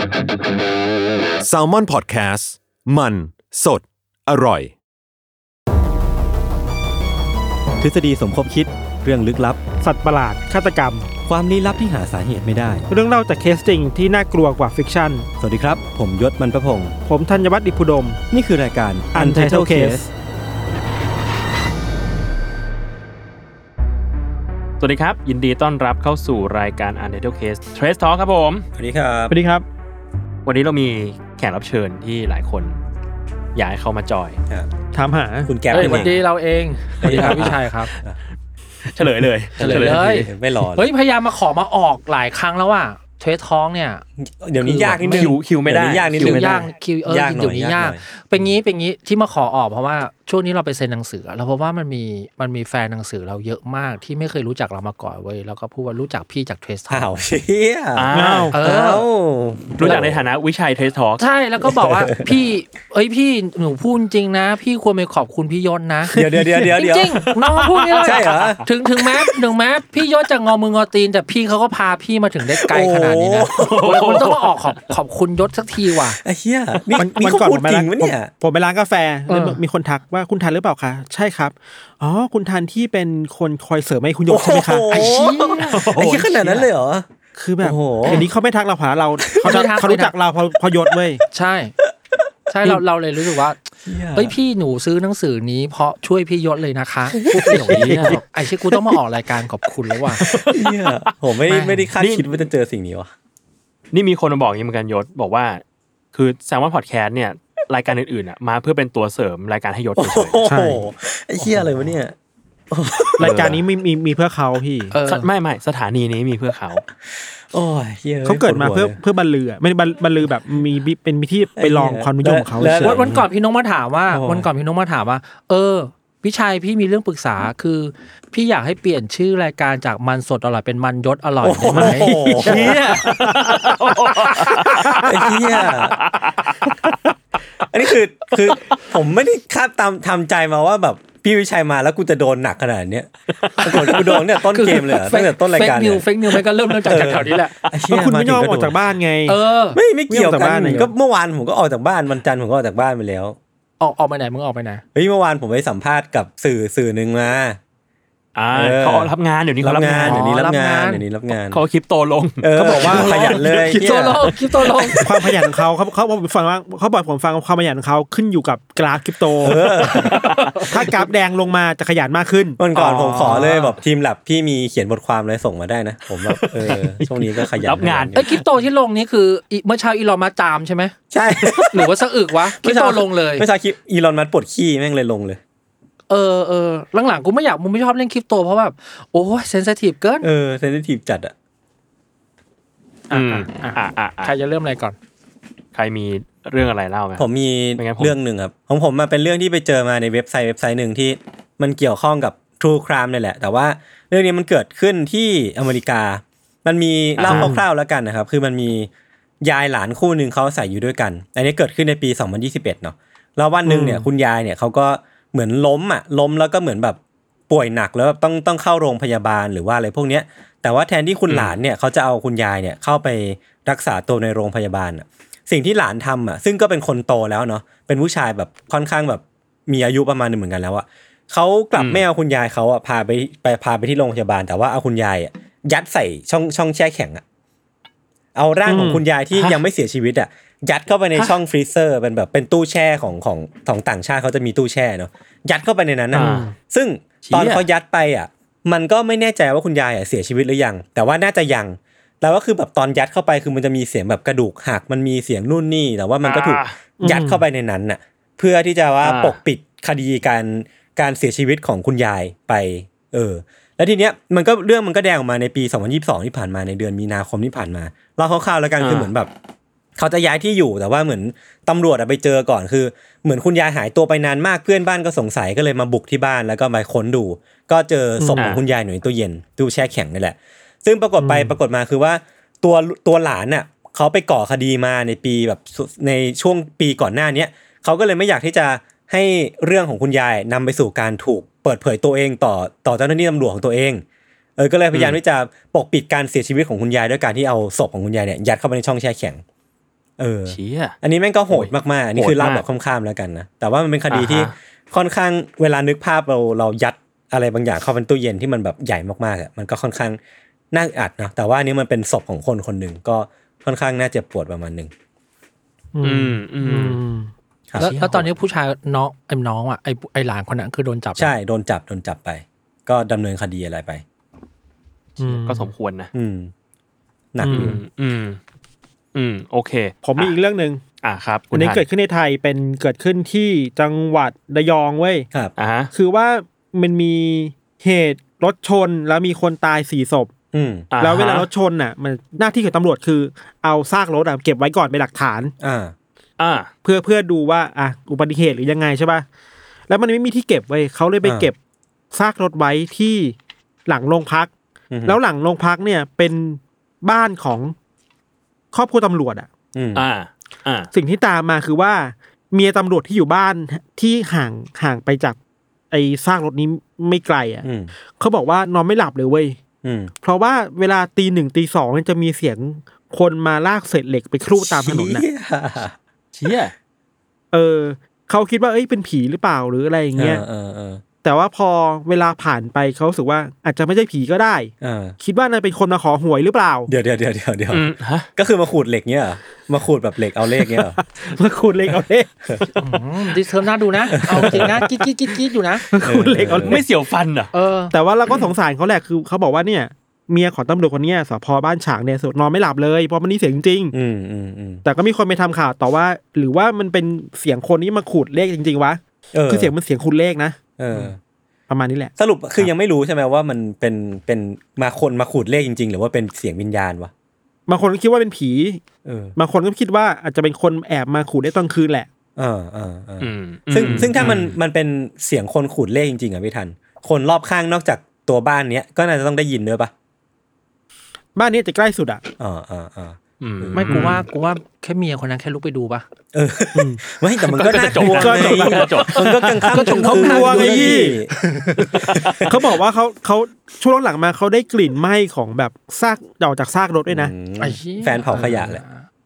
Salmon Podcast มันสดอร่อยทฤษฎีสมคบคิดเรื่องลึกลับสัตว์ประหลาดฆาตกรรมความลี้ลับที่หาสาเหตุไม่ได้เรื่องเล่าจากเคสจริงที่น่ากลัวกว่าฟิกชั่นสวัสดีครับผมยศมันประพงษ์ผมธัญวัฒน์อิพุดมนี่คือรายการ Untitled Case สวัสดีครับยินดีต้อนรับเข้าสู่รายการ Untitled Case Trace Talk ครับผมสวัสดีครับสวัสดีครับวันนี้เรามีแขกรับเชิญที่หลายคนอยากให้เข้ามาจอยถามหาคุณแก๊ปสวัสดีเราเองสวัสดีครับพี่ชัยครับเฉลยเลยไม่รอเฮ้ยพยายามมาขอมาออกหลายครั้งแล้วว่ะเทสท้องเนี่ยเดี๋ยวนี้ยากนิดนึงคิวไม่ได้คิวเดี๋ยวนี้ยากเป็นงี้ที่มาขอออกเพราะว่าช่วงนี้เราไปเซ็นหนังสือแล้วเพราะว่ามันมีแฟนหนังสือเราเยอะมากที่ไม่เคยรู้จักเรามาก่อนเว้ยแล้วก็พูดว่ารู้จักพี่จากเทสท้องเชี่ยรู้จักในฐานะวิชัยเทสท้องใช่แล้วก็บอกว่าพี่หนูพูดจริงนะพี่ควรไปขอบคุณพี่ยศนะเดี๋ยวจริงน้องพูดนี่เลยใช่เหรอถึงแม้พี่ยศจะงอมืองอตีนแต่พี่เขาก็พาพี่มาถึงได้ไกลขนาดนี้นะคุณต้องมาออกขอบคุณยศสักทีว่ะไอ้เหี้ยมันก่อนผมไปร้านผมไปร้านกาแฟแล้วมีคนทักว่าคุณทันหรือเปล่าคะใช่ครับอ๋อคุณทันที่เป็นคนคอยเสริมให้คุณยศใช่ไหมคะไอ้เหี้ยขนาดนั้นเลยเหรอคือแบบเดี๋ยวนี้เขาไม่ทักเราผ่านเราเขารู้จักเราพอยศเว้ยใช่เราเลยรู้สึกว่าเฮ้ยพี่หนูซื้อหนังสือนี้เพราะช่วยพี่ยศเลยนะคะพูดอย่างนี้ไอ้เชี่ยกูต้องมาออกรายการขอบคุณแล้วว่ะผมไม่ได้คาดคิดว่าจะเจอสิ่งนี้ว่ะนี่มีคนมาบอกอย่างนี้เหมือนกันยศบอกว่าคือ Salmon Podcast เนี่ยรายการอื่นๆอ่ะมาเพื่อเป็นตัวเสริมรายการให้ยศเฉยๆใช่ไอ้เหี้ยอะไรวะเนี่ยรายการนี้มีเพื่อเขาพี่ไม่สถานีนี้มีเพื่อเขาโอ้ยเหี้ยเขาเกิดมาเพื่อบรรลือไม่บรรลือแบบมีเป็นที่ไปลองความนิยมของเขาวันก่อนพี่น้องมาถามว่าพี่ชัยพี่มีเรื่องปรึกษาคือพี่อยากให้เปลี่ยนชื่อรายการจากมันสดอร่อยเป็นมันยศอร่อยได้ไหมเหี้ยไอ้เหี้ยอันนี้คือผมไม่ได้คาดทำใจมาว่าแบบพี่วิชัยมาแล้วกูจะโดนหนักขนาดนี้ปรากฏกูโดนเนี่ยต้นเกมเลยตั้งแต่ต้นรายการเฟคนิวมันก็เริ่มจากแถวนี้แหละคุณไม่ยอมออกจากบ้านไงไม่เกี่ยวกันก็เมื่อวานผมก็ออกจากบ้านวันจันทร์ผมก็ออกจากบ้านไปแล้วออกไปไหนมึงออกไปไหนเฮ้ยเมื่อวานผมไปสัมภาษณ์กับสื่อนึงมาเขารับงานเดี๋ยวนี้เขารับงานเขาคริปโตลงเขาบอกว่าขยันเลยคริปโตลงความขยันของเขาฟังว่าเขาบอกผมฟังความขยันของเขาขึ้นอยู่กับกราฟคริปโตถ้ากราฟแดงลงมาจะขยันมากขึ้นวันก่อนผมขอเลยแบบทีมแลบพี่มีเขียนบทความอะไรส่งมาได้นะผมแบบช่วงนี้ก็ขยันรับงานคริปโตที่ลงนี่คือเมื่อเช้าอีลอนมัสก์จามใช่ไหมใช่หรือว่าสะอึกวะคริปโตลงเลยไม่ใช่อีลอนมัสก์ปวดขี้แม่งเลยลงเลยหลังๆกูไม่ชอบเล่นคริปโตเพราะแบบโอ้ยเซนซิทีฟเกินเซนซิทีฟจัดอ่ะใครจะเริ่มอะไรก่อนใครมีเรื่องอะไรเล่าไหมผมมีเรื่องนึงครับของผมมาเป็นเรื่องที่ไปเจอมาในเว็บไซต์นึงที่มันเกี่ยวข้องกับ True Crime นี่แหละแต่ว่าเรื่องนี้มันเกิดขึ้นที่อเมริกามันมีเล่าคร่าวๆแล้วกันนะครับคือมันมียายหลานคู่นึงเขาอาศัยอยู่ด้วยกันอันนี้เกิดขึ้นในปี2021เนาะแล้ววันนึงเนี่ยคุณยายเนี่ยเขาก็เหมือนล้มแล้วก็เหมือนแบบป่วยหนักแล้วต้องเข้าโรงพยาบาลหรือว่าอะไรพวกเนี้ยแต่ว่าแทนที่คุณหลานเนี่ยเขาจะเอาคุณยายเนี่ยเข้าไปรักษาตัวในโรงพยาบาลอ่ะสิ่งที่หลานทำอ่ะซึ่งก็เป็นคนโตแล้วเนาะเป็นผู้ชายแบบค่อนข้างแบบมีอายุประมาณนึงเหมือนกันแล้วอ่ะเขากลับไม่เอาคุณยายเขาอ่ะพาไปที่โรงพยาบาลแต่ว่าเอาคุณยายอ่ะยัดใส่ช่องแช่แข็งอ่ะเอาร่างของคุณยายที่ยังไม่เสียชีวิตอ่ะยัดเข้าไปในช่องฟรีเซอร์เป็นแบบเป็นตู้แช่ของต่างชาติเขาจะมีตู้แช่เนาะยัดเข้าไปในนั้นน่ะซึ่งตอนเขายัดไปอ่ะมันก็ไม่แน่ใจว่าคุณยายอ่ะเสียชีวิตหรือยังแต่ว่าน่าจะยังแล้วก็คือแบบตอนยัดเข้าไปคือมันจะมีเสียงแบบกระดูกหักมันมีเสียงนู่นนี่แต่ว่ามันก็ถูกยัดเข้าไปในนั้นน่ะเพื่อที่จะว่าปกปิดคดีการเสียชีวิตของคุณยายไปแล้วทีเนี้ยเรื่องมันก็แดงออกมาในปี2022ที่ผ่านมาในเดือนมีนาคมที่ผ่านมาเล่าคร่าวๆแล้วกันคือเหมือนแบบเขาจะย้ายที่อยู่แต่ว่าเหมือนตำรวจไปเจอก่อนคือเหมือนคุณยายหายตัวไปนานมากเพื่อนบ้านก็สงสัยก็เลยมาบุกที่บ้านแล้วก็มาค้นดูก็เจอศพของคุณยายอยู่ในตู้เย็นตู้แช่แข็งนี่แหละซึ่งปรากฏมาคือว่าตัวหลานน่ะเขาไปก่อคดีมาในปีแบบในช่วงปีก่อนหน้านี้เขาก็เลยไม่อยากที่จะให้เรื่องของคุณยายนำไปสู่การถูกเปิดเผยตัวเองต่อเจ้าหน้าที่ตำรวจของตัวเองก็เลยพยายามที่จะปกปิดการเสียชีวิตของคุณยายด้วยการที่เอาศพของคุณยายเนี่ยยัดเข้าไปในช่องแช่แข็งเชี่ยอันนี้แม่งก็โหดมากๆอันนี้คือเล่าแบบข้ามๆแล้วกันนะแต่ว่ามันเป็นคดีที่ค่อนข้างเวลานึกภาพเรายัดอะไรบางอย่างเข้าเป็นตู้เย็นที่มันแบบใหญ่มากๆอ่ะมันก็ค่อนข้างน่าอัดนะแต่ว่าอันนี้มันเป็นศพของคนคนหนึ่งก็ค่อนข้างน่าเจ็บปวดประมาณนึงแล้วตอนนี้ผู้ชายน้องอ่ะไอ้หลานคนนั้นคือโดนจับใช่โดนจับไปก็ดำเนินคดีอะไรไปก็สมควรนะหนักอยู่โอเคผมมีอีกเรื่องนึงครับอันนี้เกิดขึ้นในไทยเป็นเกิดขึ้นที่จังหวัดระยองเว้ยครับคือว่ามันมีเหตุรถชนแล้วมีคนตาย4 ศพแล้วเวลารถชนน่ะมันหน้าที่ของตำรวจคือเอาซากรถเก็บไว้ก่อนเป็นหลักฐานเพื่อดูว่าอุบัติเหตุหรือยังไงใช่ป่ะแล้วมันไม่มีที่เก็บไว้เขาเลยไปเก็บซากรถไว้ที่หลังโรงพักแล้วหลังโรงพักเนี่ยเป็นบ้านของครอบครัวตำรวจสิ่งที่ตามมาคือว่าเมียตำรวจที่อยู่บ้านที่ห่างไปจากไอ้ซากรถนี้ไม่ไกลเขาบอกว่านอนไม่หลับเลยเว้ยเพราะว่าเวลาตี 1 ตี 2จะมีเสียงคนมาลากเศษเหล็กไปครู่ตามถนนน่ะเชี่ยเขาคิดว่าเป็นผีหรือเปล่าหรืออะไรอย่างเงี้ยแต่ว่าพอเวลาผ่านไปเขารู้สึกว่าอาจจะไม่ใช่ผีก็ได้คิดว่าน่าเป็นคนมาขอหวยหรือเปล่าเดี๋ยวก็คือมาขูดเหล็กเงี้ยมาขูดแบบเหล็กเอาเลขเงี้ยมาขูดเหล็กเอาเลขดิเทอมน่าดูนะเอาจริงนะกิ๊ดอยู่นะมาขูดเหล็กเอาไม่เสียวฟันเหรอแต่ว่าเราก็สงสารเขาแหละคือเขาบอกว่าเนี่ยเมียของตำรวจคนนี้สพ.บ้านฉางเนี่ยสุดนอนไม่หลับเลยเพราะมันนี่เสียงจริงแต่ก็มีคนไปทำข่าวต่อว่าหรือว่ามันเป็นเสียงคนที่มาขูดเลขจริงๆวะคือเสียงมันเสียงขูดเลขนะประมาณนี้แหละสรุปคือยังไม่รู้ใช่ไหมว่ามันเป็นคนมาขูดเลขจริงๆหรือว่าเป็นเสียงวิญญาณวะบางคนก็คิดว่าเป็นผีบางคนก็คิดว่าอาจจะเป็นคนแอบมาขูดได้ตอนคืนแหละซึ่งถ้ามันเป็นเสียงคนขูดเลขจริงๆอ่ะพี่ทันคนรอบข้างนอกจากตัวบ้านเนี้ยก็น่าจะต้องได้ยินด้วยปะบ้านนี้จะใกล้สุดอ่ะไม่กูว่าแค่เมียคนนั้นแค่ลุกไปดูปะไม่แต่มันก็น่ากลัวมันก็กลางค่ำจนเขากลัวไงพี่เขาบอกว่าเขาช่วงหลังมาเขาได้กลิ่นไหม้ของแบบซากออกจากซากรถด้วยนะแฟนเผาขยะแหละ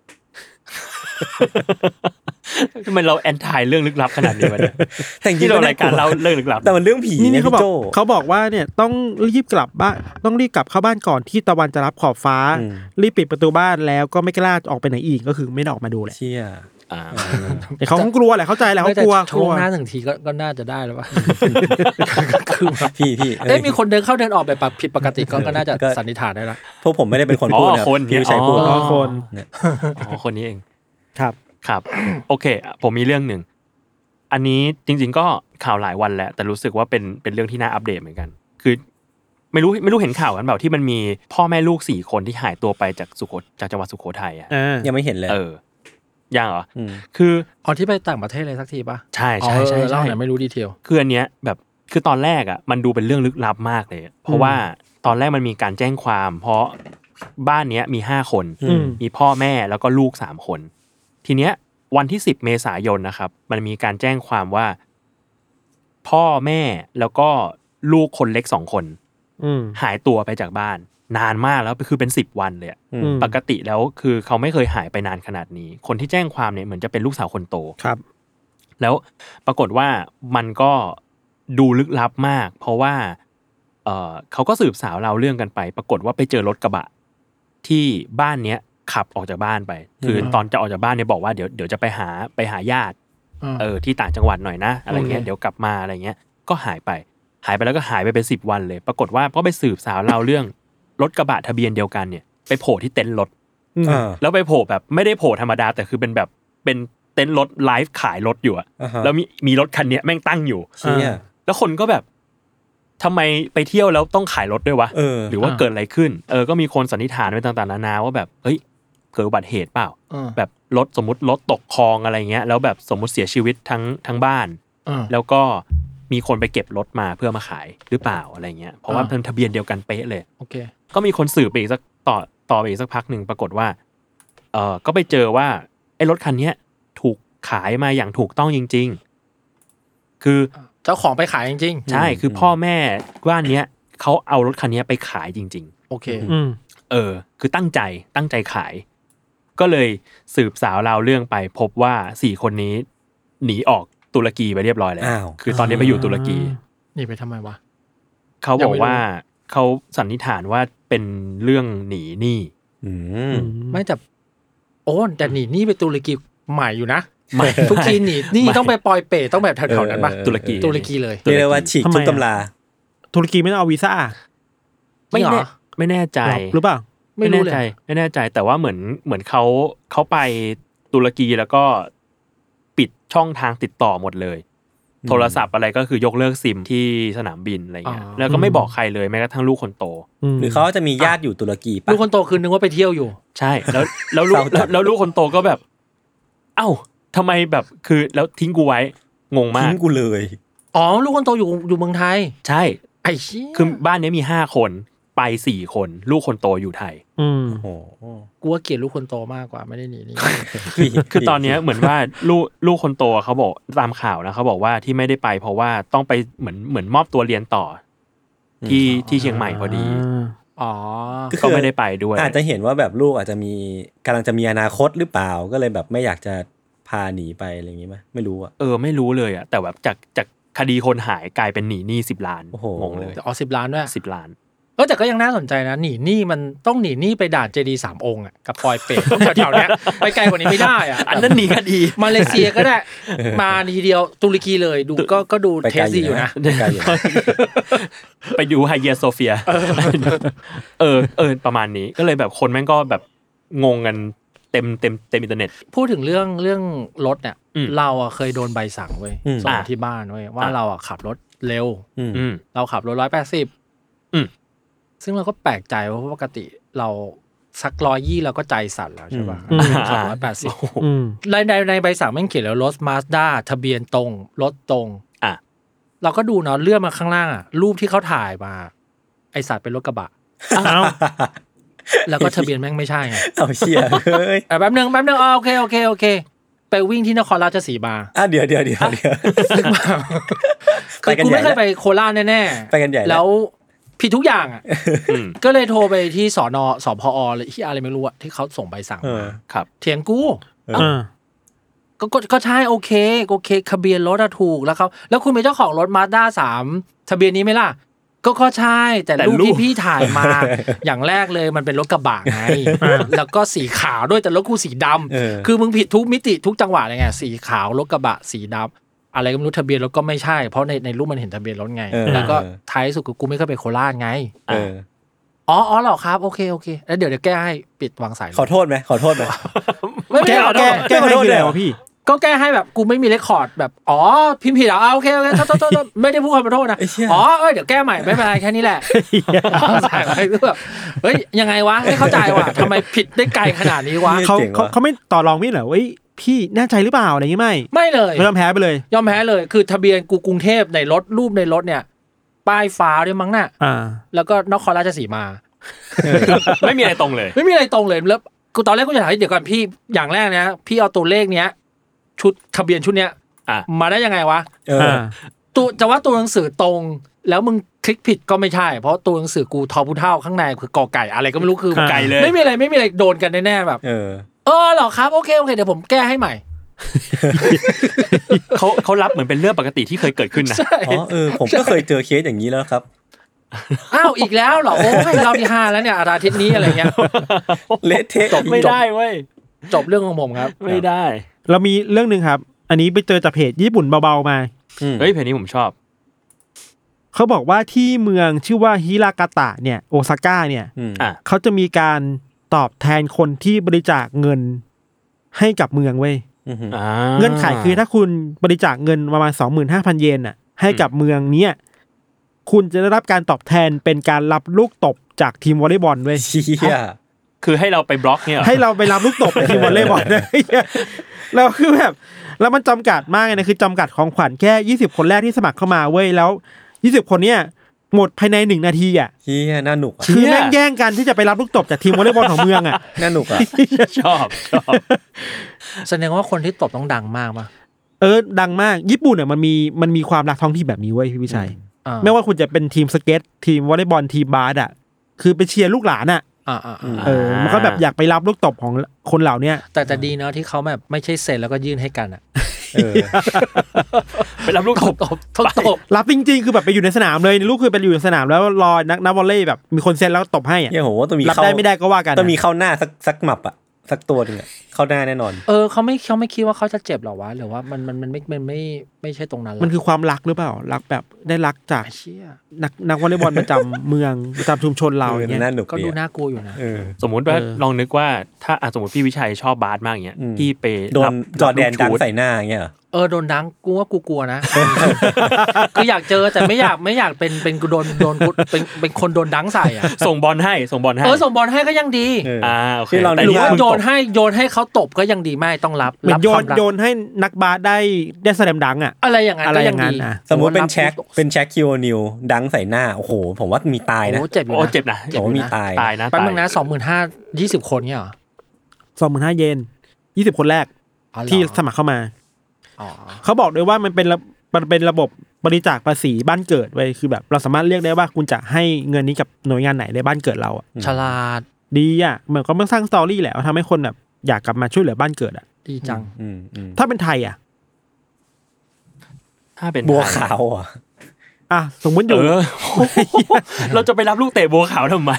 ทำไมเราแอนตี้เรื่องลึกลับขนาดนี้วะเนี่ยแต่จริงๆเรารายการเราเรื่องลึกลับแต่มันเรื่องผีนี่เขาบอกว่าเนี่ยต้องรีบกลับบ้านต้องรีบกลับเข้าบ้านก่อนที่ตะวันจะรับขอบฟ้ารีบปิดประตูบ้านแล้วก็ไม่กล้าออกไปไหนอีกก็คือไม่ได้ออกมาดูแหละเชี่ยแต่เขากลัวแหละเข้าใจแหละเขากลัวช่วงหน้า1ทีก็น่าจะได้แล้วป่ะคือพี่มีคนเดินเข้าเดินออกแบบผิดปกติก็น่าจะสันนิษฐานได้ละพวกผมไม่ได้เป็นคนพูดนะพี่ใช้พูดคนนี้เองครับโอเคผมมีเรื่องหนึ่งอันนี้จริงๆก็ข่าวหลายวันแล้วแต่รู้สึกว่าเป็นเรื่องที่น่าอัปเดตเหมือนกันคือไม่รู้เห็นข่าวกันเปล่าที่มันมีพ่อแม่ลูก4 คนที่หายตัวไปจากจังหวัดสุโขทัยยังไม่เห็นเลยยังเหรอคือที่ไปต่างประเทศเลยสักทีป่ะใช่เล่าหน่อยไม่รู้ดีเทลคืออันเนี้ยแบบคือตอนแรกมันดูเป็นเรื่องลึกลับมากเลยเพราะว่าตอนแรกมันมีการแจ้งความเพราะบ้านเนี้ยมี5 คนมีพ่อแม่แล้วก็ลูก3 คนทีเนี้ยวันที่10 เมษายนนะครับมันมีการแจ้งความว่าพ่อแม่แล้วก็ลูกคนเล็ก2 คนหายตัวไปจากบ้านนานมากแล้วคือเป็น10 วันเลยปกติแล้วคือเขาไม่เคยหายไปนานขนาดนี้คนที่แจ้งความเนี่ยเหมือนจะเป็นลูกสาวคนโตครับแล้วปรากฏว่ามันก็ดูลึกลับมากเพราะว่าเขาก็สืบสาวเราเรื่องกันไปปรากฏว่าไปเจอรถกระบะที่บ้านเนี้ยขับออกจากบ้านไปคือตอนจะออกจากบ้านเนี่ยบอกว่าเดี๋ยวจะไปหาญาติที่ต่างจังหวัดหน่อยนะอะไรเงี้ยเดี๋ยวกลับมาอะไรเงี้ยก็หายไปแล้วก็หายไปเป็น10 วันเลยปรากฏว่าก็ไปสืบสาวเราเรื่องรถกระบะทะเบียนเดียวกันเนี่ยไปโผล่ที่เต็นท์รถแล้วไปโผล่แบบไม่ได้โผล่ธรรมดาแต่คือเป็นแบบเป็นเต็นท์รถไลฟ์ขายรถอยู่อะแล้วมีรถคันนี้แม่งตั้งอยู่แล้วคนก็แบบทำไมไปเที่ยวแล้วต้องขายรถด้วยวะหรือว่าเกิดอะไรขึ้นก็มีคนสันนิษฐานไปต่างๆนานาว่าแบบเฮ้ยเกิดอุบัติเหตุเปล่าแบบรถสมมุติรถตกคลองอะไรเงี้ยแล้วแบบสมมุติเสียชีวิตทั้งบ้านแล้วก็มีคนไปเก็บรถมาเพื่อมาขายหรือเปล่าอะไรเงี้ยเพราะว่าเป็นทะเบียนเดียวกันเป๊ะเลยโอเคก็มีคนสืบไปอีกสักต่อไปอีกสักพักนึงปรากฏว่าก็ไปเจอว่าไอ้รถคันนี้ถูกขายมาอย่างถูกต้องจริงๆคือเจ้าของไปขายจริงๆใช่คือพ่อแม่บ้านเนี้ยเขาเอารถคันนี้ไปขายจริงๆโอเคคือตั้งใจขายก็เลยสืบสาวราวเรื่องไปพบว่า4คนนี้หนีออกตุรกีไปเรียบร้อยแล้วคือตอนนี้ไปอยู่ตุรกีหนีไปทำไมวะเขาบอกว่าเขาสันนิษฐานว่าเป็นเรื่องหนีหนี้ไม่แต่โอ้แต่หนีหนี้ไปตุรกีใหม่อยู่นะทุกทีหนีหนี้ต้องไปปอยเปต้องแบบแถวๆนั้นป่ะตุรกีเลยเรียกว่าฉีกทุกตำราตุรกีไม่ต้องเอาวีซ่าไม่แน่ใจหรือเปล่าไม่แน่ใจแต่ว่าเหมือนเขาไปตุรกีแล้วก็ปิดช่องทางติดต่อหมดเลยโทรศัพท์อะไรก็คือยกเลิกซิมที่สนามบินอะไรเงี้ยแล้วก็ไม่บอกใครเลยแม้กระทั่งลูกคนโตหรือเขาจะมีญาติอยู่ตุรกีป่ะลูกคนโตคือนึกว่าไปเที่ยวอยู่ใช่แล้วลูกคนโตก็แบบเอ้าทำไมแบบคือแล้วทิ้งกูไว้งงมากทิ้งกูเลยอ๋อลูกคนโตอยู่เมืองไทยใช่ไอ้เหี้ยคือบ้านนี้มี5คนไป4คนลูกคนโตอยู่ไทยโอ้กูว่าเกลียดลูกคนโตมากกว่าไม่ได้หนีนี่คือตอนนี้เหมือนว่าลูกคนโตเขาบอกตามข่าวนะเขาบอกว่าที่ไม่ได้ไปเพราะว่าต้องไปเหมือนมอบตัวเรียนต่อที่เชียงใหม่พอดีก็ไม่ได้ไปด้วยอาจจะเห็นว่าแบบลูกอาจจะมีกำลังจะมีอนาคตหรือเปล่าก็เลยแบบไม่อยากจะพาหนีไปอะไรอย่างงี้มั้ยไม่รู้อ่ะไม่รู้เลยอ่ะแต่แบบจากคดีคนหายกลายเป็นหนีหนี้10 ล้านงงเลย 10 ล้านด้วย 10 ล้านแต่ก็ยังน่าสนใจนะหนีหนี้มันต้องหนีหนี้ไปด่านเจดีย์3องค์อ่ะกับปอยเปตต้องแถวๆเนี้ยไปไกลกว่านี้ไม่ได้อ่ะอันนั้นหนีคดีมาเลเซียก็ได้มาทีเดียวตุรกีเลยดูก็ดูเทสดีอยู่นะไปดูไฮเยียโซเฟียประมาณนี้ก็เลยแบบคนแม่งก็แบบงงกันเต็มอินเทอร์เน็ตพูดถึงเรื่องรถเนี่ยเราอ่ะเคยโดนใบสั่งเว้ยส่งที่บ้านเว้ยว่าเราอ่ะขับรถเร็วเราขับรถ180ซึ่งเราก็แปลกใจว่าปกติเราสัก120เราก็ใจสั่นแล้วใช่ป่ะ180ในใบสั่งแม่งเขียนแล้วรถ Mazda ทะเบียนตรงรถตรงเราก็ดูเนาะเลื่อนมาข้างล่างอ่ะรูปที่เขาถ่ายมาไอสัตว์เป็นรถกระบะแล้วก็ทะเบียนแม่งไม่ใช่ไงเอาเชี่ยเฮ้ยแป๊บนึงโอเคไปวิ่งที่นครราชสีมาเดี๋ยวไปกันใหญ่กูไม่เคยไปโคราชแน่ๆไปกันใหญ่แล้วผิดทุกอย่างอ่ะก็เลยโทรไปที่สพอเลยที่อะไรไม่รู้อะที่เขาส่งใบสั่งมาครับเถียงกูก็ใช่โอเคทะเบียนรถถูกแล้วคุณเป็นเจ้าของรถ Mazda 3ทะเบียนนี้ไหมล่ะก็ใช่แต่รูปที่พี่ถ่ายมาอย่างแรกเลยมันเป็นรถกระบะไงแล้วก็สีขาวด้วยแต่รถกูสีดำคือมึงผิดทุกมิติทุกจังหวะเลยไงสีขาวรถกระบะสีดำอะไรก็ไม่รู้ทะเบียนรถก็ไม่ใช่เพราะในรูปมันเห็นทะเบียนรถไงแล้วก็ท้ายสุดกูไม่เคยไปโคราชไงอ๋อเหรอครับโอเคแล้วเดี๋ยวแก้ให้ปิดวางสายขอโทษไหมไม่แก้ขอโทษเลยวะพี่ก็แก้ให้แบบกูไม่มีเรคคอร์ดแบบอ๋อพิมพ์ผิดอ่ะโอเคโทษไม่ได้พูดขอโทษนะอ๋อเดี๋ยวแก้ใหม่ไม่เป็นไรแค่นี้แหละใส่ไปแบบเฮ้ยยังไงวะไม่เข้าใจว่ะทำไมผิดได้ไกลขนาดนี้วะเขาไม่ต่อรองพี่เหรอเว้ยพี่แน่ใจหรือเปล่าอะไรอย่างงี้ไม่เลยยอมแพ้ไปเลยยอมแพ้เลยคือทะเบียนกูกรุงเทพในรถรูปในรถเนี่ยป้ายฟ้าด้วยมั้งน่ะแล้วก็นครราชสีมาไม่มีอะไรตรงเลยแล้วกูตอนแรกกูจะถามเดี๋ยวก่อนพี่อย่างแรกนะพี่เอาตัวเลขเนี้ยชุดทะเบียนชุดเนี้ยมาได้ยังไงวะตัวจะว่าตัวหนังสือตรงแล้วมึงคลิกผิดก็ไม่ใช่เพราะตัวหนังสือกูทอผู้เท่าข้างในคือกอไก่อะไรก็ไม่รู้คือไก่เลยไม่มีอะไรโดนกันแน่ๆแบบเหรอครับโอเคเดี๋ยวผมแก้ให้ใหม่เขารับเหมือนเป็นเรื่องปกติที่เคยเกิดขึ้นนะผมก็เคยเจอเคสอย่างนี้แล้วครับอีกแล้วเหรอโอ้ยรอบที่5แล้วเนี่ยอาทิตย์นี้อะไรเงี้ยเละเทะจบไม่ได้เว้ยจบเรื่องของผมครับไม่ได้เรามีเรื่องนึงครับอันนี้ไปเจอจากเพจญี่ปุ่นเบาๆมาเฮ้ยเพจนี้ผมชอบเขาบอกว่าที่เมืองชื่อว่าฮิรากาตะเนี่ยโอซาก้าเนี่ยเขาจะมีการตอบแทนคนที่บริจาคเงินให้กับเมืองเว้ยเงื่อนไขคือถ้าคุณบริจาคเงินประมาณ 25,000 เยนน่ะให้กับเมืองเนี้ยคุณจะได้รับการตอบแทนเป็นการรับลูกตบจากทีมวอลเลย์บอลเว้ยคือให้เราไปบล็อกเนี่ยให้เราไปรับลูกตบในทีมวอลเลย์บอลแล้วคือแบบแล้วมันจำกัดมากเลยนะคือจำกัดของขวัญแค่20คนแรกที่สมัครเข้ามาเว้ยแล้ว20คนเนี้ยหมดภายใน1นาทีอ่ะเฮียน่าหนุกคือแม่งแย่งกันที่จะไปรับลูกตบจากทีมวอลเลย์บอลของเมืองอ่ะน่าหนุกอ่ะชอบแสดงว่าคนที่ตบต้องดังมากป่ะดังมากญี่ปุ่นเนี่ยมันมีความรักท้องที่แบบนี้เว้ยพี่วิชัยไม่ว่าคุณจะเป็นทีมสเก็ตทีมวอลเลย์บอลทีมบาสอ่ะคือไปเชียร์ลูกหลานอ่ะมันก็แบบอยากไปรับลูกตบของคนเหล่านี้แต่ดีเนาะที่เขาแบบไม่ใช่เซ็นแล้วก็ยื่นให้กันอ่ะไปรับลูกตบรับจริงๆคือแบบไปอยู่ในสนามเลยลูกคือไปอยู่ในสนามแล้วรอนักวอลเลย์แบบมีคนเซ็นแล้วตบให้อ่ะโหต้องมีรับได้ไม่ได้ก็ว่ากันต้องมีเข้าหน้าสักหมับอ่ะสักตัวนึงอ่ะเข้าหน้าแน่นอนเขาไม่คิดว่าเขาจะเจ็บหรอวะหรือว่ามันไม่ใช่ตรงนั้นมันคือความรักหรือเปล่ารักแบบได้รักจากนักวอลเลย์บอลประจำเมืองประจำชุมชนเราอย่างเงี้ยก็ดูน่ากลัวอยู่นะสมมุติว่าลองนึกว่าถ้าสมมติพี่วิชัยชอบบาสมากอย่างเงี้ยพี่ไปโดนจอแดนดังใส่หน้าอย่างเงี้ยโดนดังกูว่ากูกลัวนะคืออยากเจอแต่ไม่อยากเป็นโดนเป็นคนโดนดังใส่อ่ะส่งบอลให้ส่งบอลให้ก็ยังดีโอเคหรือว่าโยนให้เขาตบก็ยังดีไม่ต้องรับโยนให้นักบาสได้แสดงดังอ่ะอะไรอย่างนั้นก็ยังดีสมมุติเป็นแช็คคิวนิวดังใส่หน้าโอ้โหผมว่ามีตายนะเจ็บนะผมว่ามีตายนะแป๊บนึงนะ 25,000 20 คนเนี่ยเหรอ 25,000 เยน20คนแรกที่สมัครเข้ามาเขาบอกด้วยว่ามันเป็นระบบบริจาคภาษีบ้านเกิดไว้คือแบบเราสามารถเรียกได้ว่าคุณจะให้เงินนี้กับหน่วยงานไหนในบ้านเกิดเราอ่ะฉลาดดีอ่ะเหมือนก็มันสร้างสตอรี่แหละทำให้คนแบบอยากกลับมาช่วยเหลือบ้านเกิดอ่ะดีจังถ้าเป็นไทยอ่ะถ้าเป็นบัวขาวอ่ะสมมติอยู่เราจะไปรับลูกเตะบัวขาวทำไม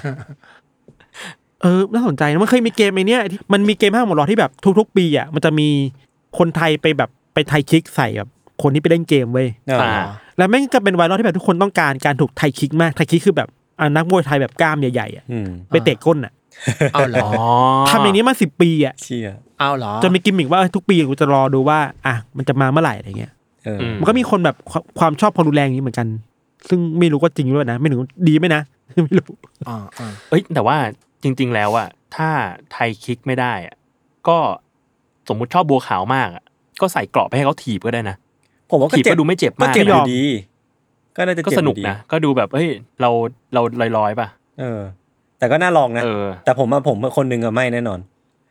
น่าสนใจนะมันเคยมีเกมไอ้เนี้ยมันมีเกม5 หมดหรอที่แบบทุกๆปีอ่ะมันจะมีคนไทยไปไทยคิกใส่แบบคนที่ไปเล่นเกมเว้ยแล้วแม่งก็เป็นไวรัลที่แบบทุกคนต้องการถูกไทยคิกมากไทยคิกคือแบบนักมวยไทยแบบกล้ามใหญ่ๆอ่ะไปเตะก้นอ่ะเอาเหรอทำอย่างนี้มา10 ปีอ่ะเอาเหรอจะมีกิมมิกว่าทุกปีกูจะรอดูว่ามันจะมาเมื่อไหร่อะไรเงี้ยมันก็มีคนแบบความชอบความรุนแรงนี้เหมือนกันซึ่งไม่รู้ว่าจริงหรือเปล่านะไม่รู้ดีไหมนะไม่รู้แต่ว่าจริงๆแล้วอ่ะถ้าไทยคิกไม่ได้อ่ะก็สมมุติชอบบัวขาวมากอ่ะก็ใส่เกราะไปให้เขาถีบก็ได้นะผมว่าถีบก็ดูไม่เจ็บมากก็เจ็บอยู่ดีก็น่าจะก็สนุกนะก็ดูแบบเฮ้ยเราลอยๆป่ะแต่ก็น่าลองนะแต่ผมคนนึงไม่แน่นอน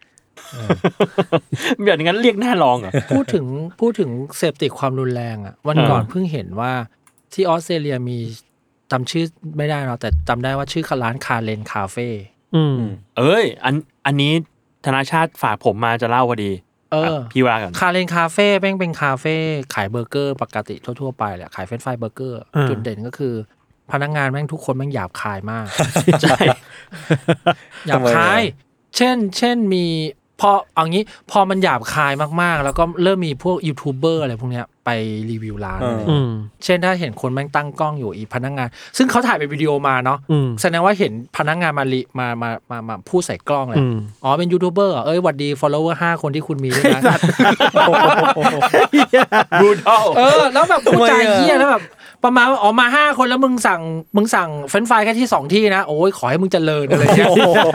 แบบนั้นเรียกน่าลองเหรอพูดถึงเสพติดความรุนแรงอ่ะวันก่อนเพิ่งเห็นว่าที่ออสเตรเลียมีจำชื่อไม่ได้เนาะแต่จำได้ว่าชื่อร้านคาเลนคาเฟ่อันนี้ธนาชาติฝากผมมาจะเล่าพอดีพี่ว่ากันคาเลนคาเฟ่เป็นคาเฟ่ขายเบอร์เกอร์ปกติทั่วๆไปแหละขายเฟรนช์ฟรายเบอร์เกอร์จุดเด่นก็คือพนักงานแม่งทุกคนแม่งหยาบคายมากใช่หยาบคายเช่นมีพอมันหยาบคายมากๆแล้วก็เริ่มมีพวกยูทูบเบอร์อะไรพวกเนี้ยไปรีวิวร้านเช่นถ้าเห็นคนแม่งตั้งกล้องอยู่อีพนักงานซึ่งเขาถ่ายเป็นวิดีโอมาเนาะแสดงว่าเห็นพนักงานมาพูดใส่กล้องเลยเป็นยูทูบเบอร์หวัดดี follower 5 คนที่คุณมีด้วยนะบูดแล้วแบบผู้ใจเหี้ยแล้วแบบประมาณมา5 คนแล้วมึงสั่งเฟรนช์ฟรายแค่ที่2 ที่นะโอ้ยขอให้มึงเจริญอะไรเงี้ย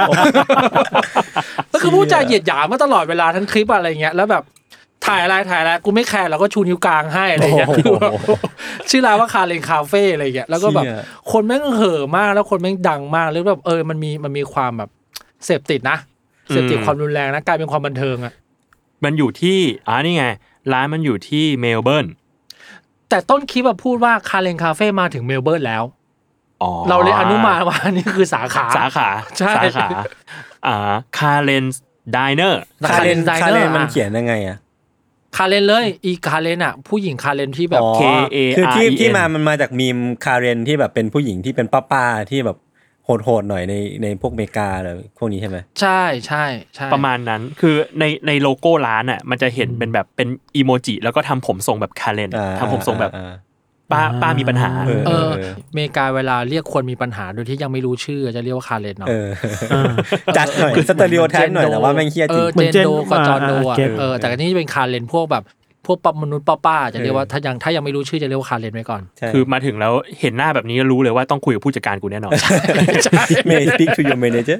ก็คือผู้ใจเหยียดหยามมาตลอดเวลาทั้งคลิปอะไรเงี้ยแล้วแบบถ่ายอะไรกูไม่แคร์แล้วก็ชูนิ้วกลางให้อะไรเงี้ยชื่อร้านว่าคาเลนคาเฟ่อะไรเงี้ยแล้วก็แบบคนแม่งเห่อมากแล้วคนแม่งดังมากแล้วแบบมันมีความแบบเสพติดนะเสพติดความรุนแรงนะกลายเป็นความบันเทิงอ่ะมันอยู่ที่นี่ไงร้านมันอยู่ที่เมลเบิร์นแต่ต้นคลิปพูดว่าคาเลนคาเฟ่มาถึงเมลเบิร์นแล้วเราเลยอนุมานว่านี่คือสาขาใช่คาเลนไดเนอร์คาเลนมันเขียนยังไงอะคาเลนเลยอีคาเลนผู้หญิงคาเลนที่แบบ KAREN คือที่มันมาจากมีมคาเรนที่แบบเป็นผู้หญิงที่เป็นป้าที่แบบโหดหน่อยในพวกอเมริกาอะไรพวกนี้ใช่ไหมใช่ประมาณนั้นคือในโลโก้ร้านอ่ะมันจะเห็นเป็นแบบเป็นอีโมจิแล้วก็ทำผมทรงแบบคาเรนทำผมทรงแบบป้ามีปัญหาอเมริกาเวลาเรียกคนมีปัญหาโดยที่ยังไม่รู้ชื่อจะเรียกว่าคาเรนเนาะจัดหน่อยสเตอริโอไทป์หน่อยแต่ว่าแม่งเหี้ยจริงเหมือนเจนโดกับจอนโดแต่อันนี้เป็นคาเรนพวกแบบพวกมนุษย์ป้าจะเรียกว่าถ้ายังไม่รู้ชื่อจะเรียกว่าคาเรนไว้ก่อนคือมาถึงแล้วเห็นหน้าแบบนี้ก็รู้เลยว่าต้องคุยกับผู้จัดการกูแน่นอนใช่ May speak to your manager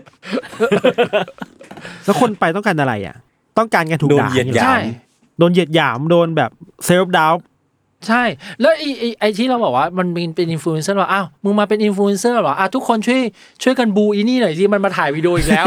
แล้วคนไปต้องการอะไรอ่ะต้องการการถูกด่าใช่โดนเหยียดหยามโดนแบบเซลฟ์ดาวน์ใช่แล้วไอ้ที่เราบอกว่ามันเป็นอินฟลูเอนเซอร์ว่าอ้าวมึงมาเป็นอินฟลูเอนเซอร์เหรอทุกคนช่วยกันบูอีนี่หน่อยสิมันมาถ่ายวิดีโออีกแล้ว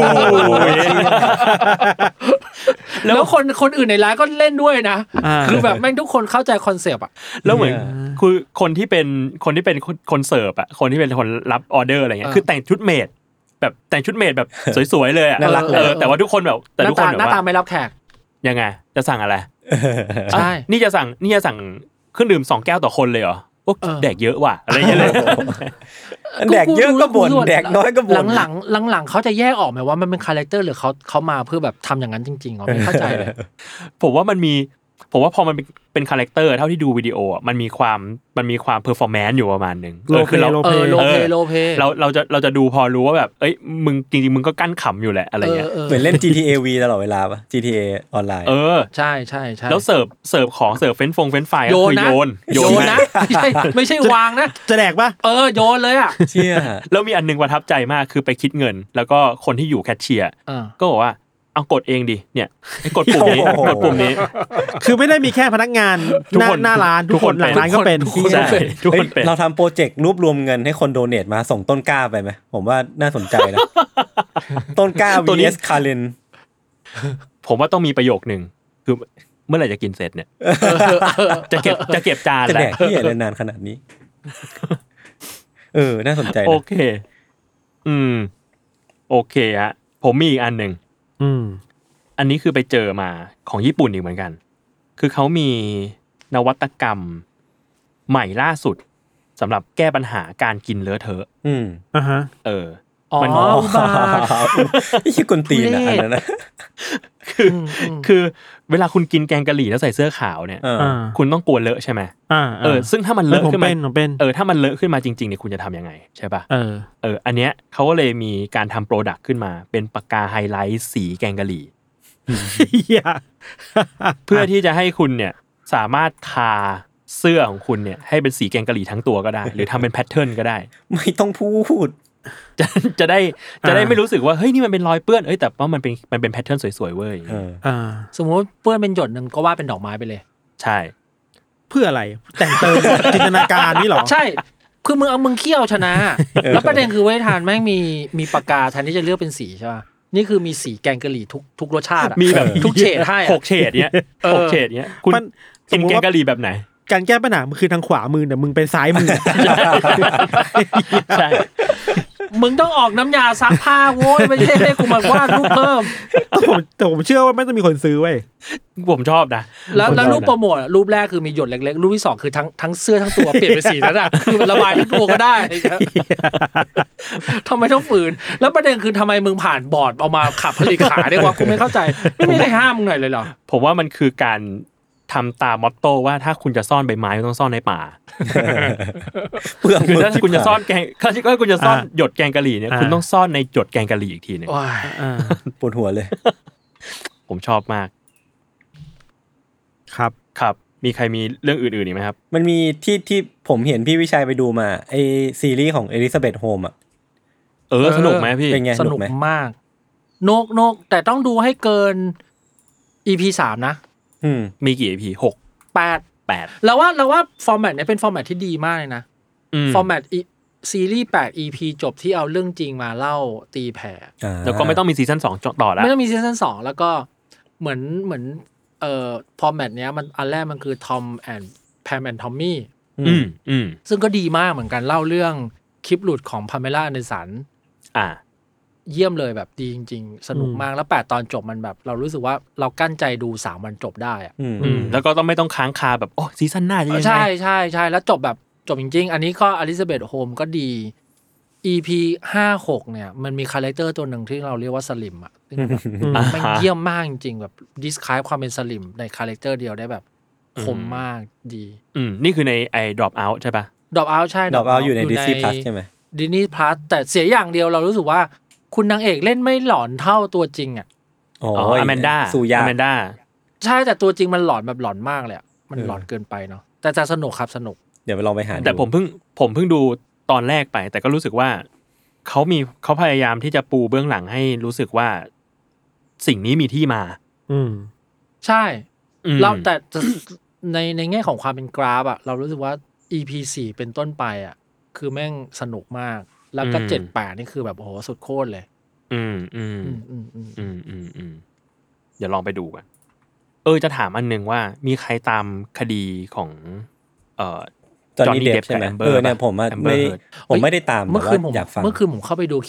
แล้วคนอื่นในร้านก็เล่นด้วยนะคือแบบแม่งทุกคนเข้าใจคอนเซปต์อ่ะแล้วเหมือนคือคนที่เป็นคนเสิร์ฟอ่ะคนที่เป็นคนรับออเดอร์อะไรเงี้ยคือแต่งชุดเมดแบบแต่งชุดเมดแบบสวยๆเลยอ่ะน่ารักเลยแต่ว่าทุกคนแบบแต่ทุกคนแบบหน้าว่าตาไม่รับแขกยังไงจะสั่งอะไรใช่นี่จะสั่งเครื่องดื่ม2แก้วต่อคนเลยเหรอโอ้แดกเยอะว่ะอะไรอย่างเงี้ยเลยแดกเยอะก็บ่นแดกน้อยก็บ่นหลังเขาจะแยกออกไหมว่ามันเป็นคาแรคเตอร์หรือเขามาเพื่อแบบทำอย่างนั้นจริงๆไม่เข้าใจเลยผมว่าพอมันเป็นคาแรคเตอร์เท่าที่ดูวิดีโออ่ะมันมีความเพอร์ฟอร์แมนซ์อยู่ประมาณนึงคือเราโลเพเราจะดูพอรู้ว่าแบบเอ้ยมึงจริงๆมึงก็กั้นขำอยู่แหละอะไรเงี้ยเหมือนเล่น GTA V ตลอดเวลาป่ะ GTA ออนไลน์ใช่แล้วเสิร์ฟของเสิร์ฟเฟรนช์ฟรายก็คือโยนนะไม่ใช่วางนะจะแดกป่ะโยนเลยอ่ะเชี่ยแล้วมีอันนึงประทับใจมากคือไปคิดเงินแล้วก็คนที่อยู่แคชเชียร์ก็บอกว่าเอากดเองดิเนี่ยกดปุ่มนี้คือไม่ได้มีแค่พนักงานหน้าร้านทุกคนหลังร้านก็เป็นทุกคนเป็นเราทำโปรเจกต์รวบรวมเงินให้คนโดเนทมาส่งต้นกล้าไปไหมผมว่าน่าสนใจนะต้นกล้า vs คาเรนผมว่าต้องมีประโยคนึงคือเมื่อไหร่จะกินเสร็จเนี่ยจะเก็บจานแล้วจะแดกที่อะไรนานขนาดนี้น่าสนใจโอเคโอเคฮะผมมีอีกอันนึงอันนี้คือไปเจอมาของญี่ปุ่นอีกเหมือนกันคือเขามีนวัตกรรมใหม่ล่าสุดสำหรับแก้ปัญหาการกินเลอะเทอะมันนี่คือกลตีนนะอันนั้นนะคือเวลาคุณกินแกงกะหรี่แล้วใส่เสื้อขาวเนี่ยคุณต้องกลัวเลอะใช่ไหมซึ่งถ้ามันเลอะขึ้นมาถ้ามันเลอะขึ้นมาจริงๆเนี่ยคุณจะทำยังไงใช่ป่ะอันเนี้ยเขาก็เลยมีการทำโปรดักต์ขึ้นมาเป็นปากกาไฮไลท์สีแกงกะหรี่เพื่อที่จะให้คุณเนี่ยสามารถทาเสื้อของคุณเนี่ยให้เป็นสีแกงกะหรี่ทั้งตัวก็ได้หรือทำเป็นแพทเทิร์นก็ได้ไม่ต้องพูดจะได้ไม่รู้สึกว่าเฮ้ยนี่มันเป็นรอยเปื้อนแต่ว่ามันเป็นแพทเทิร์นสวยๆเว้ยสมมติเปื้อนเป็นหยดนึงก็วาดเป็นดอกไม้ไปเลยใช่เพื่ออะไรแต่งเติมจินตนาการนี่หรอใช่คือมึงเขี้ยวชนะแล้วประเด็นคือเว้ยทานแม่งมีปากกาแทนที่จะเลือกเป็นสีใช่ป่ะนี่คือมีสีแกงกะหรี่ทุกรสชาติมีแบบทุกเฉดให้ 6เฉดเนี้ย6เฉดเนี้ยคุณกินแกงกะหรี่แบบไหนการแก้ปัญหามันคือทางขวามือแต่มึงเป็นซ้ายมือใช่มึงต้องออกน้ำยาซักผ้าโว้ยไม่ใช่ให้กูมาวาดรูปเพิ่มแต่ผมเชื่อว่าไม่ต้องมีคนซื้อเว้ยผมชอบนะแล้วรูปโปรโมทรูปแรกคือมีหยดเล็กๆรูปที่2คือทั้งเสื้อทั้งตัวเปลี่ยนเป็นสีนั้นอ่ะคือระบายทั้งตัวก็ได้ทำไมต้องฝืนแล้วประเด็นคือทำไมมึงผ่านบอร์ดเอามาขับผลิตขายได้วะกูไม่เข้าใจไม่มีใครห้ามมึงหน่อยเลยเหรอผมว่ามันคือการทำตามมอตโต้ว่าถ้าคุณจะซ่อนใบไม้ต้องซ่อนในป่าคือถ้าคุณจะซ่อนแกงถ้าคุณจะซ่อนหยดแกงกะหรี่เนี่ยคุณต้องซ่อนในหยดแกงกะหรี่อีกทีนึงปวดหัวเลยผมชอบมากครับมีใครมีเรื่องอื่นๆอีกไหมครับมันมีที่ผมเห็นพี่วิชัยไปดูมาไอซีรีส์ของ Elizabeth Holmes อ่ะสนุกไหมพี่เป็นไงสนุกมากนกแต่ต้องดูให้เกิน EP 3นะมีกี่ EP 8แล้วว่าฟอร์แมตเนี่ยเป็นฟอร์แมตที่ดีมากเลยนะฟอร์แมตซีรีส์8 EP จบที่เอาเรื่องจริงมาเล่าตีแผ่แล้วก็ไม่ต้องมีซีซั่น2ต่อแล้วไม่ต้องมีซีซั่น2แล้วก็เหมือนฟอร์แมตเนี้ยมันอันแรกมันคือ Tom and Pam and Tommy ซึ่งก็ดีมากเหมือนกันเล่าเรื่องคลิปหลุดของ Pamela Anderson เยี่ยมเลยแบบดีจริงๆสนุกมากแล้ว8ตอนจบมันแบบเรารู้สึกว่าเรากั้นใจดู3วันจบได้อ่ะแล้วก็ไม่ต้องค้างคาแบบโอ้ซีซั่นหน้าจะยังไงใช่แล้วจบจริงๆอันนี้ก็อลิซาเบธโฮมก็ดี EP 5-6เนี่ยมันมีคาแรคเตอร์ตัวหนึ่งที่เราเรียกว่าสลิมอ่ะมันเยี่ยมมากจริงๆแบบดิสคายความเป็นสลิมในคาแรคเตอร์เดียวได้แบบคมมากดีนี่คือในไอ้ Drop Out ใช่ป่ะ Drop Out ใช่ Drop Out อยู่ใน Disney Plus ใช่ไหม Disney Plus แต่เสียอย่างเดียวเรารู้สึกว่าคุณนางเอกเล่นไม่หลอนเท่าตัวจริงอ่ะอแมนด้าใช่แต่ตัวจริงมันหลอนแบบหลอนมากเลยมันหลอนเกินไปเนาะแต่จะสนุกครับสนุกเดี๋ยวไปลองไปหาแต่ผมเพิ่งดูตอนแรกไปแต่ก็รู้สึกว่าเขาพยายามที่จะปูเบื้องหลังให้รู้สึกว่าสิ่งนี้มีที่มาใช่เราแต่ในแง่ของความเป็นกราฟอ่ะเรารู้สึกว่า EP 4เป็นต้นไปอ่ะคือแม่งสนุกมากแล้วก็7-8นี่คือแบบโอ้โหสุดโคตรเลยเดี๋ยวลองไปดูกันจะถามอันนึงว่ามีใครตามคดีของจอห์นนี่เดปใช่ไหมเนี่ยผมไม่ได้ตามเมื่อคืนผมเข้าไปดูคลิป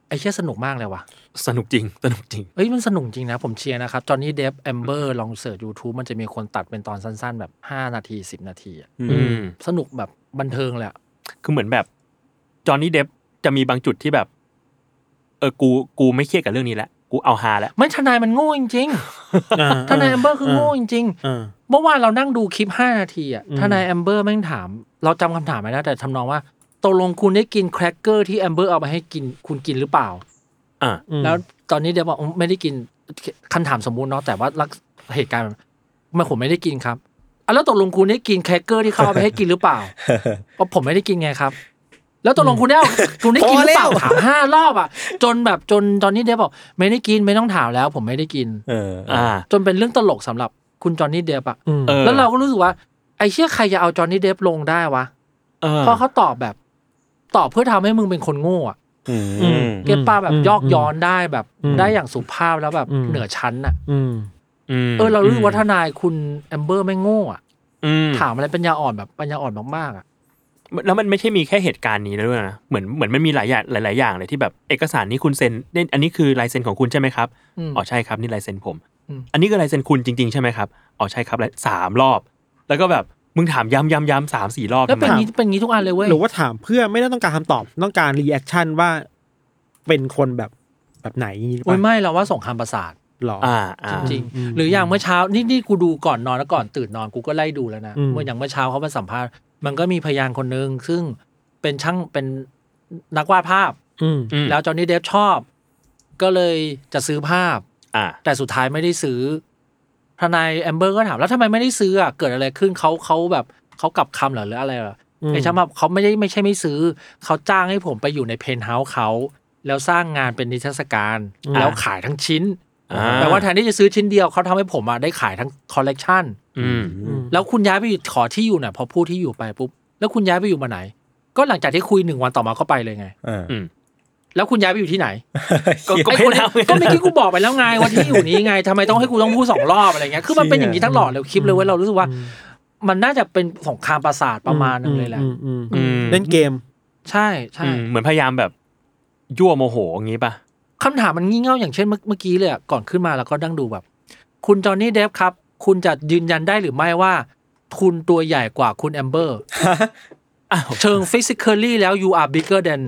ไอ้เชี่ยสนุกมากเลยว่ะสนุกจริงเอ้ยมันสนุกจริงนะผมเชียร์นะครับจอห์นนี่เดฟแอมเบอร์ลองเสิร์ช YouTube มันจะมีคนตัดเป็นตอนสั้นๆแบบ5นาที10นาทีอ่ะสนุกแบบบันเทิงเลยคือเหมือนแบบจอห์นนี่เดฟจะมีบางจุดที่แบบกูไม่เครียดกับเรื่องนี้แล้วกูเอาฮาแล้วไม่ทนายมันโง่จริงๆทนายแอมเบอร์คือโง่จริงๆเมื่อวานเรานั่งดูคลิป5นาทีอ่ะทนายแอมเบอร์แม่งถามเราจำคำถามไม่ได้แต่ทำนองว่าตกลงคุณได้กินแครกเกอร์ที่แอมเบอร์เอามาให้กินคุณกินหรือเปล่าแล้วตอนนี้เดี๋ยวบอกไม่ได้กินคำถามสมมุติเนาะแต่ว่าเหตุการณ์มันผมไม่ได้กินครับแล้วตกลงคุณได้กินแครกเกอร์ที่เขาเอาไปให้กินหรือเปล่าเพราะผมไม่ได้กินไงครับแล้วตกลงคุณได้กินหรือเปล่าถาม5รอบอ่ะจนตอนนี้เดฟบอกไม่ได้กินไม่ต้องถามแล้วผมไม่ได้กินจนเป็นเรื่องตลกสำหรับคุณจอห์นนี่เดฟอ่ะแล้วเราก็รู้สึกว่าไอ้เชี่ยใครจะเอาจอห์นนี่เดฟลงได้วะเพราะเขาตอบเพื่อทำให้มึงเป็นคนโง่อ่ะเก็บป้าแบบยอกย้อนได้แบบได้อย่างสุภาพแล้วแบบเหนือชั้นอ่ะเรารู้ว่าทนายคุณแอมเบอร์ไม่โง่อ่ะถามอะไรปัญญาอ่อนแบบปัญญาอ่อนมากๆอ่ะแล้วมันไม่ใช่มีแค่เหตุการณ์นี้ด้วยนะเหมือนมันมีหลายอย่างเลยที่แบบเอกสารนี้คุณเซ็นอันนี้คือลายเซ็นของคุณใช่ไหมครับอ๋อใช่ครับนี่ลายเซ็นผมอันนี้ก็ลายเซ็นคุณจริงๆใช่ไหมครับอ๋อใช่ครับ3 รอบแล้วก็แบบมึงถามย้ำ 3-4 รอบแล้วเป็นงี้ทุกอันเลยเว้ยหรือว่าถามเพื่อไม่ได้ต้องการคำตอบต้องการรีแอคชั่นว่าเป็นคนแบบไหนโอ้ยไม่เราว่าสงครามประสาทหรอจริงๆหรืออย่างเมื่อเช้านี่กูดูก่อนนอนแล้วก่อนตื่นนอนกูก็ไล่ดูแล้วนะเมื่อเช้าเขามาสัมภาษณ์มันก็มีพยานคนนึงซึ่งเป็นช่างเป็นนักวาดภาพแล้วจอห์นนี่เดฟชอบก็เลยจะซื้อภาพแต่สุดท้ายไม่ได้ซื้อทนายแอมเบอร์ก็ถามแล้วทำไมไม่ได้ซื้อเกิดอะไรขึ้นเขาแบบเขากลับคำหรืออะไรไอ้ช่างภาพเขาไม่ใช่ไม่ซื้อเขาจ้างให้ผมไปอยู่ในเพนท์เฮาส์เขาแล้วสร้างงานเป็นนิทรรศการแล้วขายทั้งชิ้นแปลว่าแทนที่จะซื้อชิ้นเดียวเขาทำให้ผมได้ขายทั้งคอลเลกชันแล้วคุณย้ายไปอยู่ขอที่อยู่น่ะพอพูดที่อยู่ไปปุ๊บแล้วคุณย้ายไปอยู่มาไหนก็หลังจากที่คุย1 วันต่อมาก็ไปเลยไงแล้วคุณย้ายไปอยู่ที่ไหนก็ไม่คิดกูบอกไปแล้วไงว่าที่อยู่นี้ไงทำไมต้องให้กูต้องพูด2 รอบอะไรเงี้ยคือมันเป็นอย่างนี้ทั้งหลอดเลยคลิปเลยเว้ยเรารู้สึกว่ามันน่าจะเป็นสงครามประสาทประมาณนึงเลยแหละเล่นเกมใช่เหมือนพยายามแบบยั่วโมโหอย่างงี้ป่ะคำถามมันงี่เง่าอย่างเช่นเมื่อกี้เลยก่อนขึ้นมาแล้วก็ดั้งดูแบบคุณจอห์นนี่เดฟครับคุณจะยืนยันได้หรือไม่ว่าคุณตัวใหญ่กว่าคุณแอมเบอร์เชิง physically แล้ว you are bigger than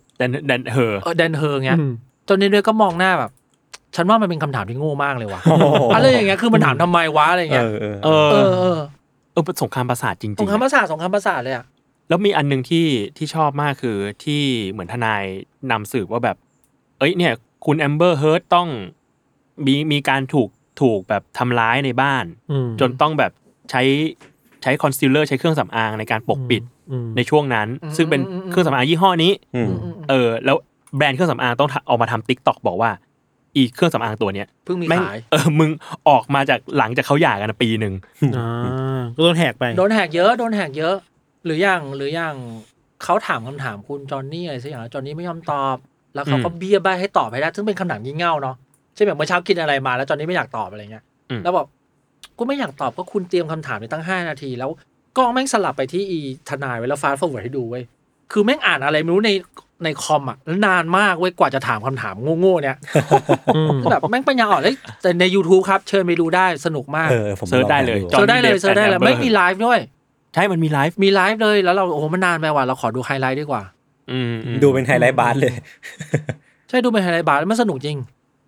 her เงี้ยจนนี้ด้วยก็มองหน้าแบบฉันว่ามันเป็นคำถามที่โง่มากเลยว่ะอะไรอย่างเงี้ยคือมันถามทำไมวะอะไรเงี้ยเป็นสงครามประสาทจริงๆสงครามประสาทเลยอะแล้วมีอันนึงที่ชอบมากคือที่เหมือนทนายนำสืบว่าแบบเนี่ยคุณแอมเบอร์เฮิร์ตต้องมีการถูกแบบทำร้ายในบ้านจนต้องแบบใช้คอนซีลเลอร์ใช้เครื่องสำอางในการปกปิดในช่วงนั้นซึ่งเป็นเครื่องสำอางยี่ห้อนี้แล้วแบรนด์เครื่องสำอางต้องออกมาทำ TikTok บอกว่าอีเครื่องสำอางตัวเนี้ยเพิ่งมีขายมึงออกมาจากหลังจากเขาหย่ากันปีนึงก็โดนแหกไปโดนแหกเยอะหรืออย่างเขาถามคำถามคุณจอห์นนี่อะไรสักอย่างจอห์นนี่ไม่ยอมตอบแล้วเขาก็เบี้ยใบให้ตอบให้ได้ซึ่งเป็นคำถามงี่เง่าเนาะใช่แบบเมื่อเช้ากินอะไรมาแล้วจอห์นนี่ไม่อยากตอบอะไรเงี้ยแล้วบอกกูไม่อยากตอบก็คุณเตรียมคำถามไปตั้ง5 นาทีแล้วกล้องแม่งสลับไปที่ทนายไว้แล้วฟาสต์ฟอร์เวิร์ดให้ดูเว้ยคือแม่งอ่านอะไรไม่รู้ในคอมแล้วนานมากเว้ยกว่าจะถามคำถามโง่ๆเนี่ยแบบแม่งปัญญาอ่อนเลยแต่ใน YouTube ครับเชิญไปดูได้สนุกมากเซิร์ชได้เลยไม่มีไลฟ์ด้วยใช่มันมีไลฟ์เลยแล้วเราโอ้โหมันนานไปว่ะเราขอดูไฮไลท์ดีกว่าดูเป็นไฮไลท์บาร์เลยใช่ดูเป็นไฮไลท์บาร์แล้วมันสนุกจริง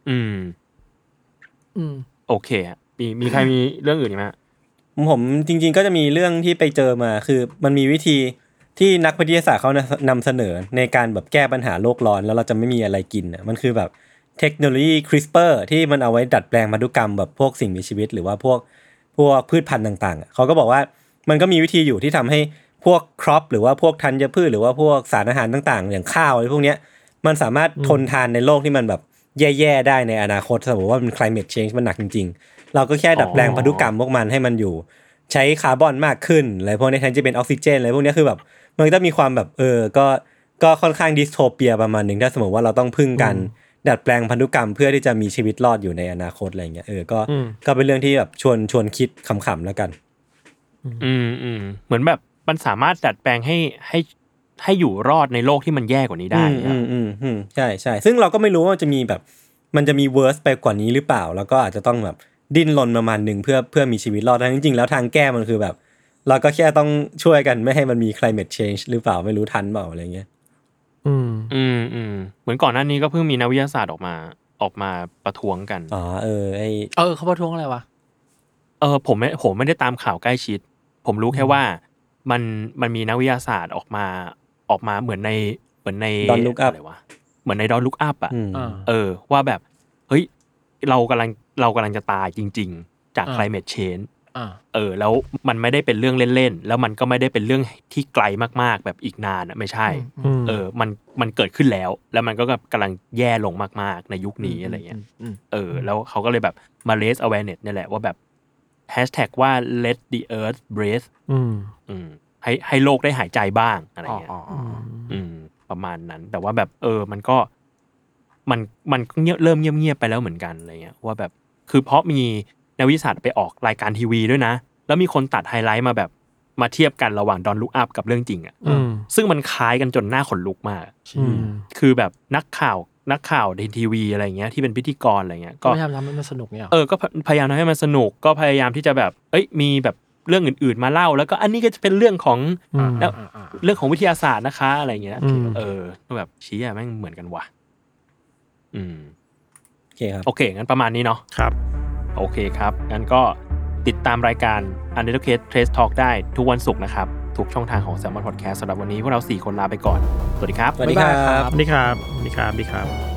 โอเคมีใครมีเรื่องอื่นอีกไหมผมจริงๆก็จะมีเรื่องที่ไปเจอมาคือมันมีวิธีที่นักวิทยาศาสตร์เขานำเสนอในการแบบแก้ปัญหาโลกร้อนแล้วเราจะไม่มีอะไรกินมันคือแบบเทคโนโลยี CRISPR ที่มันเอาไว้ดัดแปลงพันธุกรรมแบบพวกสิ่งมีชีวิตหรือว่าพวกพืชพันธุ์ต่างๆเขาก็บอกว่ามันก็มีวิธีอยู่ที่ทำให้พวกครอปหรือว่าพวกธัญพืชหรือว่าพวกสารอาหารต่างๆอย่างข้าวอะไรพวกเนี้ยมันสามารถทนทานในโลกที่มันแบบแย่ๆได้ในอนาคตสมมติว่ามัน climate change มันหนักจริงๆเราก็แค่ดัดแปลงพันธุกรรมพวกมันให้มันอยู่ใช้คาร์บอนมากขึ้นอะไรพวกนี้แทนที่จะเป็นออกซิเจนอะไรพวกนี้คือแบบมันก็มีความแบบก็ค่อนข้างดิสโทเปียประมาณนึงถ้าสมมติว่าเราต้องพึ่งกันดัดแปลงพันธุกรรมเพื่อที่จะมีชีวิตรอดอยู่ในอนาคตอะไรเงี้ยก็เป็นเรื่องที่แบบชวนคิดขำๆแล้วกันเหมือนแบบมันสามารถดัดแปลงให้ให้อยู่รอดในโลกที่มันแย่กว่านี้ได้ใช่ใช่ซึ่งเราก็ไม่รู้ว่าจะมีแบบมันจะมีเวิร์สไปกว่านี้หรือเปล่าแล้วก็อาจจะต้องแบบดิ้นรนประมาณนึงเพื่อมีชีวิตรอดจริงๆแล้วทางแก้มันคือแบบเราก็แค่ต้องช่วยกันไม่ให้มันมี climate change หรือเปล่าไม่รู้ทันเปล่าอะไรเงี้ยเหมือนก่อนหน้านี้ก็เพิ่งมีนักวิทยาศาสตร์ออกมาประท้วงกันเขาประท้วงอะไรวะผมไม่ได้ตามข่าวใกล้ชิดผมรู้แค่ว่ามันมีนักวิทยาศาสตร์ออกมาเหมือนใน Don't Look Up อะไรวะเหมือนใน Don't Look Up อ่ะว่าแบบเฮ้ยเรากำลังจะตายจริงๆจาก climate change แล้วมันไม่ได้เป็นเรื่องเล่นๆแล้วมันก็ไม่ได้เป็นเรื่องที่ไกลมากๆแบบอีกนานอ่ะไม่ใช่มันเกิดขึ้นแล้วมันก็กำลังแย่ลงมากๆในยุคนี้อะไรเงี้ยแล้วเขาก็เลยแบบมา raise awareness นี่แหละว่าแบบhashtag ว่า let the earth breathe ให้โลกได้หายใจบ้างอะไรเงี้ยประมาณนั้นแต่ว่าแบบมันก็เริ่มเงียบๆไปแล้วเหมือนกันอะไรเงี้ยว่าแบบคือเพราะมีนักวิทยาศาสตร์ไปออกรายการทีวีด้วยนะแล้วมีคนตัดไฮไลท์มาแบบมาเทียบกันระหว่าง Don't Look Up กับเรื่องจริงอ่ะซึ่งมันคล้ายกันจนหน้าขนลุกมากคือแบบนักข่าวในทีวีอะไรเงี้ยที่เป็นพิธีกรอะไรเงี้ยก็พยายามทำให้มันสนุกเนี่ยก็พยายามทำให้มันสนุกก็พยายามที่จะแบบมีแบบเรื่องอื่นๆมาเล่าแล้วก็อันนี้ก็จะเป็นเรื่องของเรื่องของวิทยาศาสตร์นะคะอะไรเงี้ยแบบชี้แม่งเหมือนกันว่ะโอเคครับโอเคงั้นประมาณนี้เนาะครับโอเคครับงั้นก็ติดตามรายการ Undertale Trace Talk ได้ทุกวันศุกร์นะครับทุกช่องทางของ Salmon Podcast สำหรับวันนี้พวกเรา4คนลาไปก่อนสวัสดีครับสวัสดีครับสวัสดีครับ